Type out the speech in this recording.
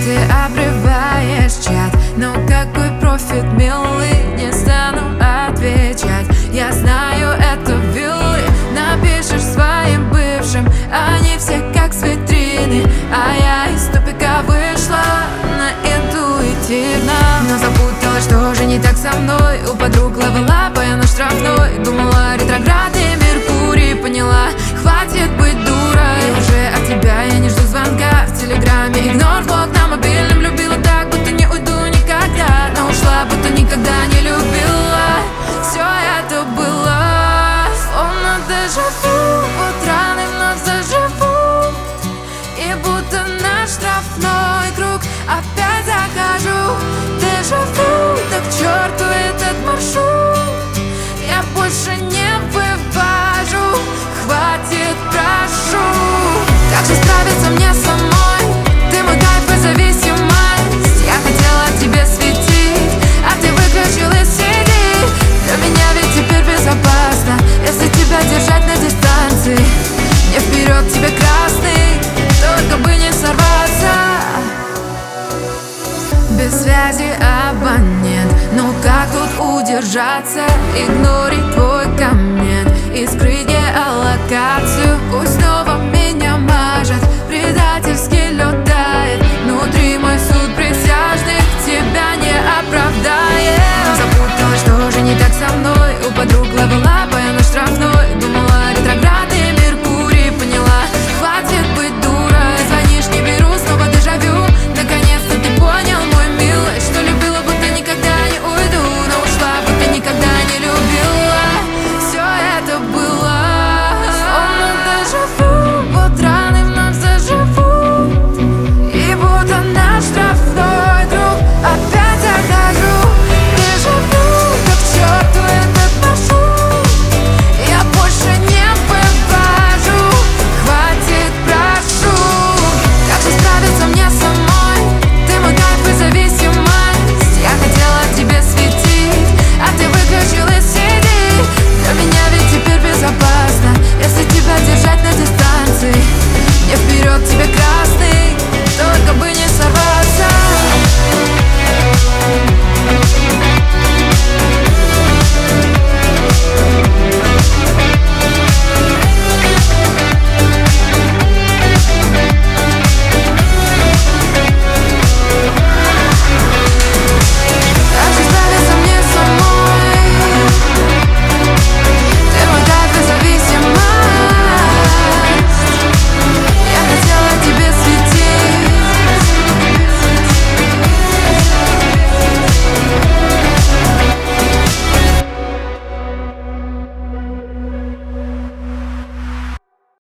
Ты обрываешь чат, но какой профит, милый, не стану отвечать. Я знаю, это виллы, напишешь своим бывшим, они все как с витрины, а я из тупика вышла на интуитивно. Но запуталась, что же не так со мной. У подруг левелапа, я на штрафной. Думала, ретроградный Меркурий, поняла, хватит быть дурой. И уже от тебя я не жду звонка в телеграме. Игнор блок на мобильном, любила так, будто не уйду никогда. Но ушла, будто никогда не любила. Все это было словно дежавю. Вот раны вновь заживут, и будто на штрафной круг опять захожу. Дежавю, да к черту этот маршрут, я больше не вывожу. Хватит, прошу. Как же справиться мне самой? Ты мой кайф и зависимость. Я хотела тебе светить, а ты выключил из сети. Для меня ведь теперь безопасно, если тебя держать на дистанции. Не вперед, тебе красный, только бы не сорваться. Без связи абонент, ну как тут удержаться? Игнорить твой коммент и скрыть